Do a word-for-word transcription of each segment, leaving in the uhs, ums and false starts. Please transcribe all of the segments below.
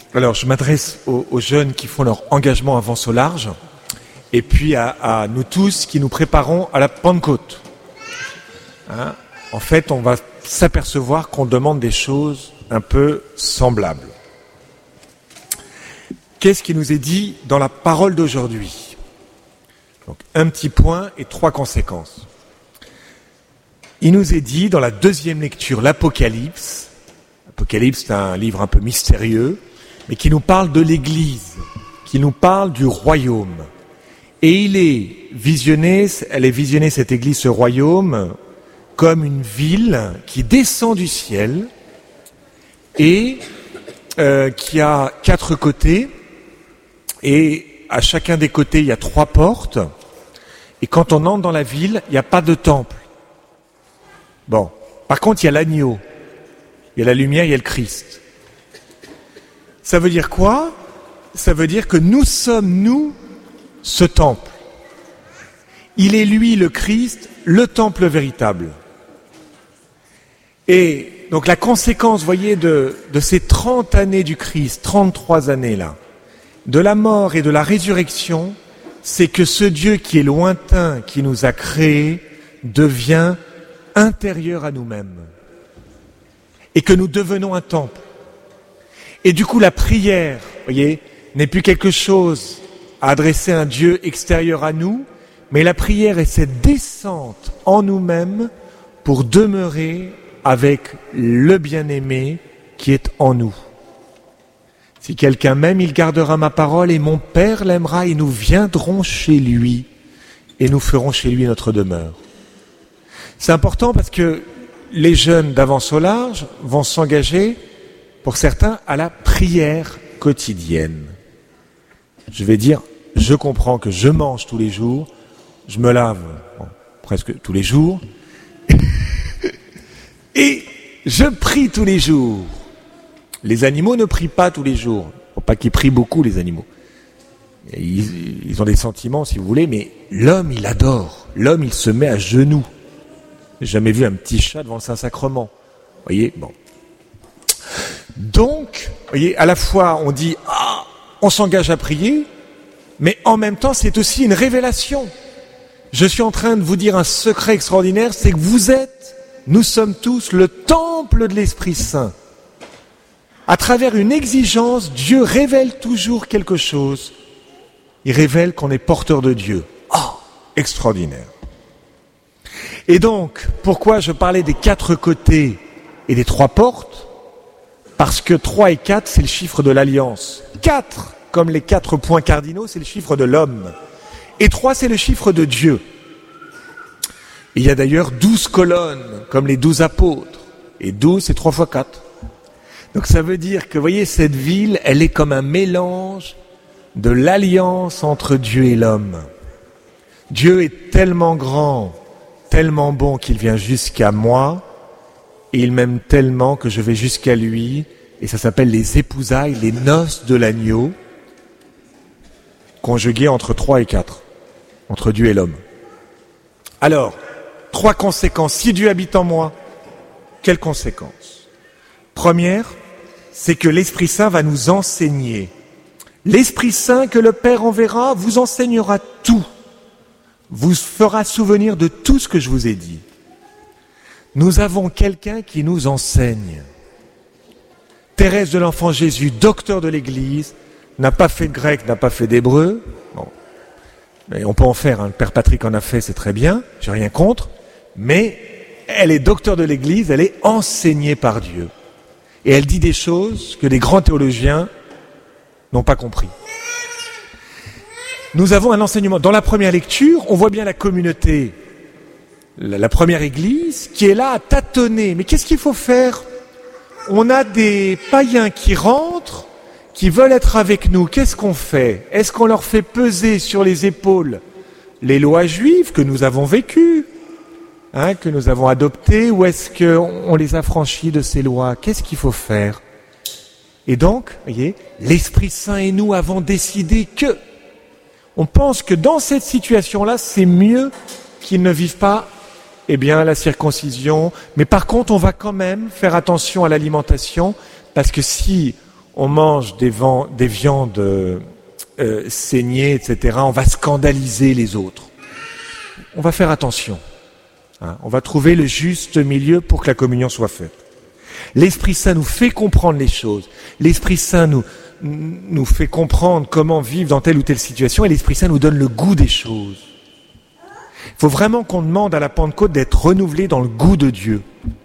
Alors, je m'adresse aux, aux jeunes qui font leur engagement Avance au large, et puis à, à nous tous qui nous préparons à la Pentecôte. Hein? En fait, on va s'apercevoir qu'on demande des choses un peu semblables. Qu'est-ce qui nous est dit dans la parole d'aujourd'hui ? Donc, un petit point et trois conséquences. Il nous est dit dans la deuxième lecture, l'Apocalypse. L'Apocalypse, c'est un livre un peu mystérieux, mais qui nous parle de l'Église, qui nous parle du royaume. Et il est visionné, elle est visionnée, cette Église, ce royaume, comme une ville qui descend du ciel et euh, qui a quatre côtés. Et à chacun des côtés, il y a trois portes. Et quand on entre dans la ville, il n'y a pas de temple. Bon. Par contre, il y a l'agneau. Il y a la lumière, il y a le Christ. Ça veut dire quoi ? Ça veut dire que nous sommes, nous, ce temple. Il est lui, le Christ, le temple véritable. Et donc la conséquence, vous voyez, de, de ces trente années du Christ, trente-trois années là, de la mort et de la résurrection, c'est que ce Dieu qui est lointain, qui nous a créés, devient intérieur à nous-mêmes. Et que nous devenons un temple. Et du coup, la prière, vous voyez, n'est plus quelque chose à adresser à un Dieu extérieur à nous, mais la prière est cette descente en nous-mêmes pour demeurer avec le bien-aimé qui est en nous. Si quelqu'un m'aime, il gardera ma parole et mon Père l'aimera et nous viendrons chez lui et nous ferons chez lui notre demeure. C'est important parce que les jeunes d'Avance au large vont s'engager, pour certains, à la prière quotidienne. Je vais dire, je comprends que je mange tous les jours, je me lave bon, presque tous les jours, et je prie tous les jours. Les animaux ne prient pas tous les jours. Faut pas qu'ils prient beaucoup, les animaux. Ils, ils ont des sentiments, si vous voulez, mais l'homme, il adore. L'homme, il se met à genoux. J'ai jamais vu un petit chat devant le Saint-Sacrement. Vous voyez, bon. Donc, vous voyez, à la fois, on dit, ah, on s'engage à prier, mais en même temps, c'est aussi une révélation. Je suis en train de vous dire un secret extraordinaire, c'est que vous êtes, nous sommes tous le temple de l'Esprit Saint. À travers une exigence, Dieu révèle toujours quelque chose. Il révèle qu'on est porteur de Dieu. Oh, extraordinaire. Et donc, pourquoi je parlais des quatre côtés et des trois portes ? Parce que trois et quatre, c'est le chiffre de l'alliance. Quatre, comme les quatre points cardinaux, c'est le chiffre de l'homme. Et trois, c'est le chiffre de Dieu. Il y a d'ailleurs douze colonnes, comme les douze apôtres. Et douze, c'est trois fois quatre. Donc ça veut dire que, vous voyez, cette ville, elle est comme un mélange de l'alliance entre Dieu et l'homme. Dieu est tellement grand, tellement bon qu'il vient jusqu'à moi, et il m'aime tellement que je vais jusqu'à lui, et ça s'appelle les épousailles, les noces de l'agneau, conjuguées entre trois et quatre, entre Dieu et l'homme. Alors, trois conséquences. Si Dieu habite en moi, quelles conséquences ? Première, c'est que l'Esprit Saint va nous enseigner. L'Esprit Saint que le Père enverra vous enseignera tout, vous fera souvenir de tout ce que je vous ai dit. Nous avons quelqu'un qui nous enseigne. Thérèse de l'Enfant Jésus, docteur de l'Église, n'a pas fait de grec, n'a pas fait d'hébreu. Bon. Mais on peut en faire, hein. Le Père Patrick en a fait, c'est très bien, j'ai rien contre. Mais elle est docteur de l'Église, elle est enseignée par Dieu. Et elle dit des choses que les grands théologiens n'ont pas compris. Nous avons un enseignement. Dans la première lecture, on voit bien la communauté, la, la première église, qui est là à tâtonner. Mais qu'est-ce qu'il faut faire ? On a des païens qui rentrent, qui veulent être avec nous. Qu'est-ce qu'on fait ? Est-ce qu'on leur fait peser sur les épaules les lois juives que nous avons vécues ? Hein, que nous avons adopté, ou est-ce qu'on les a franchis de ces lois ? Qu'est-ce qu'il faut faire ? Et donc, voyez, l'Esprit Saint et nous avons décidé que, on pense que dans cette situation-là, c'est mieux qu'ils ne vivent pas, eh bien, la circoncision. Mais par contre, on va quand même faire attention à l'alimentation, parce que si on mange des, vent, des viandes euh, euh, saignées, et cetera, on va scandaliser les autres. On va faire attention. Hein, on va trouver le juste milieu pour que la communion soit faite. L'Esprit Saint nous fait comprendre les choses. L'Esprit Saint nous, nous fait comprendre comment vivre dans telle ou telle situation, et l'Esprit Saint nous donne le goût des choses. Il faut vraiment qu'on demande à la Pentecôte d'être renouvelé dans le goût de Dieu.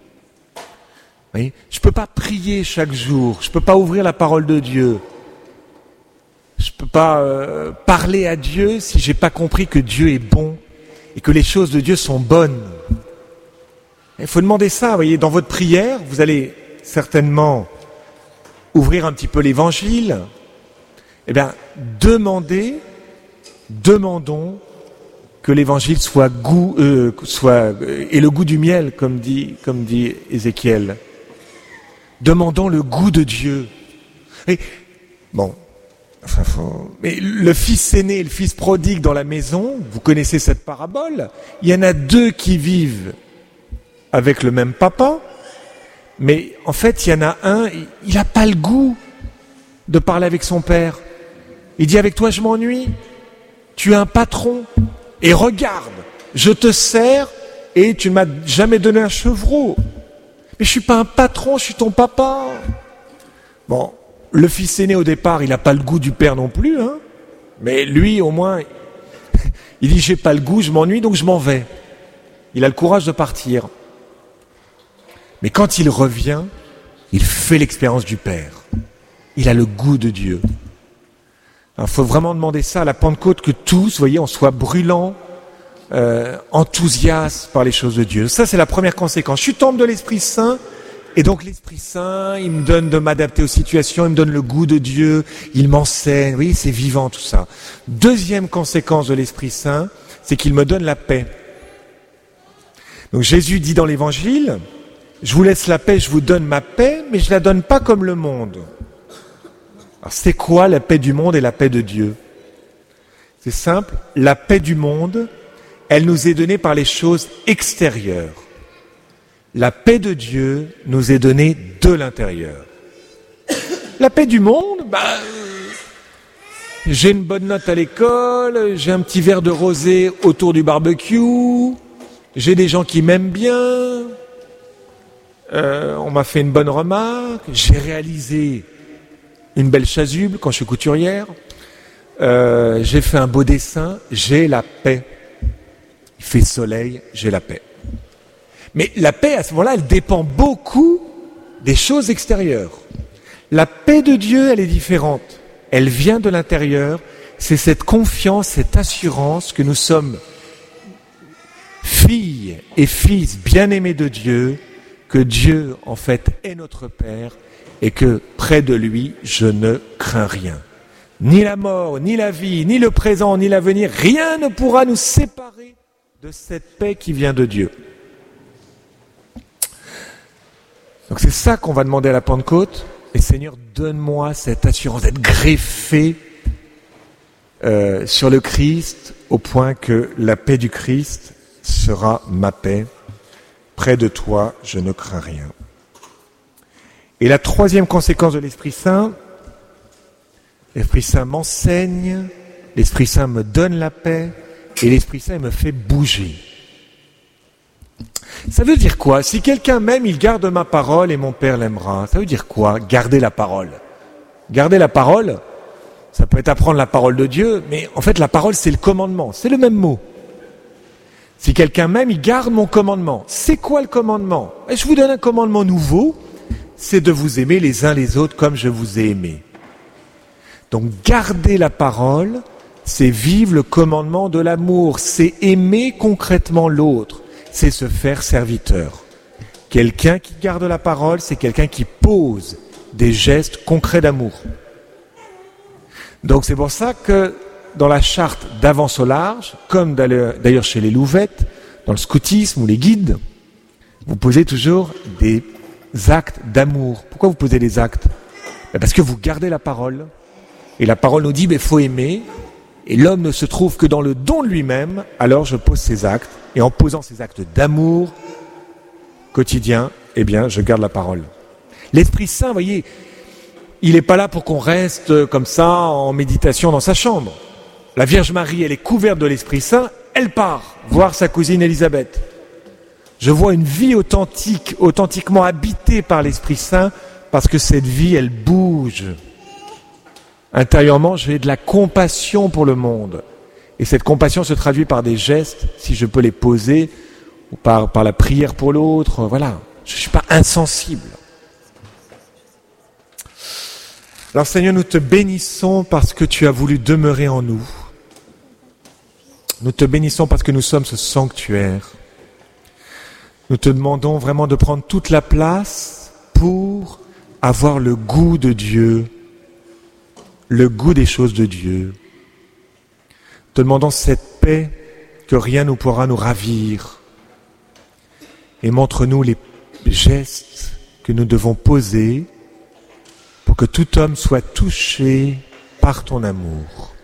Vous voyez, je ne peux pas prier chaque jour, je ne peux pas ouvrir la parole de Dieu, je ne peux pas euh, parler à Dieu si je n'ai pas compris que Dieu est bon et que les choses de Dieu sont bonnes. Il faut demander ça, vous voyez, dans votre prière, vous allez certainement ouvrir un petit peu l'Évangile. Eh bien, demandez, demandons que l'Évangile soit goût, euh, soit euh, et le goût du miel, comme dit, comme dit Ézéchiel. Demandons le goût de Dieu. Et bon, enfin, faut, mais le fils aîné et le fils prodigue dans la maison, vous connaissez cette parabole. Il y en a deux qui vivent avec le même papa, mais en fait, il y en a un, il n'a pas le goût de parler avec son père. Il dit, avec toi, je m'ennuie. Tu es un patron. Et regarde, je te sers et tu ne m'as jamais donné un chevreau. Mais je suis pas un patron, je suis ton papa. Bon, le fils aîné au départ, il n'a pas le goût du père non plus, hein. Mais lui, au moins, il dit, j'ai pas le goût, je m'ennuie, donc je m'en vais. Il a le courage de partir. Mais quand il revient, il fait l'expérience du Père. Il a le goût de Dieu. Il faut vraiment demander ça à la Pentecôte, que tous, vous voyez, on soit brûlants, euh, enthousiastes par les choses de Dieu. Ça, c'est la première conséquence. Je suis temple de l'Esprit Saint, et donc l'Esprit Saint, il me donne de m'adapter aux situations, il me donne le goût de Dieu, il m'enseigne. Vous voyez, c'est vivant tout ça. Deuxième conséquence de l'Esprit Saint, c'est qu'il me donne la paix. Donc Jésus dit dans l'Évangile, je vous laisse la paix, je vous donne ma paix, mais je la donne pas comme le monde. Alors c'est quoi la paix du monde et la paix de Dieu? C'est simple, la paix du monde, elle nous est donnée par les choses extérieures. La paix de Dieu nous est donnée de l'intérieur. La paix du monde, bah, j'ai une bonne note à l'école, j'ai un petit verre de rosé autour du barbecue, j'ai des gens qui m'aiment bien, euh, on m'a fait une bonne remarque, j'ai réalisé une belle chasuble quand je suis couturière, euh, j'ai fait un beau dessin, j'ai la paix. Il fait soleil, j'ai la paix. Mais la paix, à ce moment-là, elle dépend beaucoup des choses extérieures. La paix de Dieu, elle est différente. Elle vient de l'intérieur. C'est cette confiance, cette assurance que nous sommes filles et fils bien-aimés de Dieu, que Dieu, en fait, est notre Père, et que près de lui, je ne crains rien. Ni la mort, ni la vie, ni le présent, ni l'avenir, rien ne pourra nous séparer de cette paix qui vient de Dieu. Donc c'est ça qu'on va demander à la Pentecôte. Et Seigneur, donne-moi cette assurance d'être greffé euh, sur le Christ, au point que la paix du Christ sera ma paix. Près de toi, je ne crains rien. Et la troisième conséquence de l'Esprit Saint, l'Esprit Saint m'enseigne, l'Esprit Saint me donne la paix, et l'Esprit Saint me fait bouger. Ça veut dire quoi? Si quelqu'un m'aime, il garde ma parole et mon Père l'aimera. Ça veut dire quoi? Garder la parole. Garder la parole, ça peut être apprendre la parole de Dieu, mais en fait la parole c'est le commandement, c'est le même mot. Si quelqu'un m'aime, il garde mon commandement. C'est quoi le commandement? Et je vous donne un commandement nouveau, c'est de vous aimer les uns les autres comme je vous ai aimé. Donc garder la parole, c'est vivre le commandement de l'amour, c'est aimer concrètement l'autre, c'est se faire serviteur. Quelqu'un qui garde la parole, c'est quelqu'un qui pose des gestes concrets d'amour. Donc c'est pour ça que dans la charte d'avance au large, comme d'ailleurs chez les louvettes, dans le scoutisme ou les guides, vous posez toujours des actes d'amour. Pourquoi vous posez des actes? Parce que vous gardez la parole, et la parole nous dit, il faut aimer, et l'homme ne se trouve que dans le don de lui-même, alors je pose ces actes, et en posant ces actes d'amour quotidien, eh bien, je garde la parole. L'Esprit Saint, vous voyez, il n'est pas là pour qu'on reste comme ça en méditation dans sa chambre. La Vierge Marie, elle est couverte de l'Esprit Saint, elle part voir sa cousine Élisabeth. Je vois une vie authentique, authentiquement habitée par l'Esprit Saint, parce que cette vie, elle bouge. Intérieurement, j'ai de la compassion pour le monde. Et cette compassion se traduit par des gestes, si je peux les poser, ou par, par la prière pour l'autre. Voilà, je ne suis pas insensible. Alors Seigneur, nous te bénissons parce que tu as voulu demeurer en nous. Nous te bénissons parce que nous sommes ce sanctuaire. Nous te demandons vraiment de prendre toute la place pour avoir le goût de Dieu, le goût des choses de Dieu. Te demandons cette paix que rien ne pourra nous ravir. Et montre-nous les gestes que nous devons poser pour que tout homme soit touché par ton amour.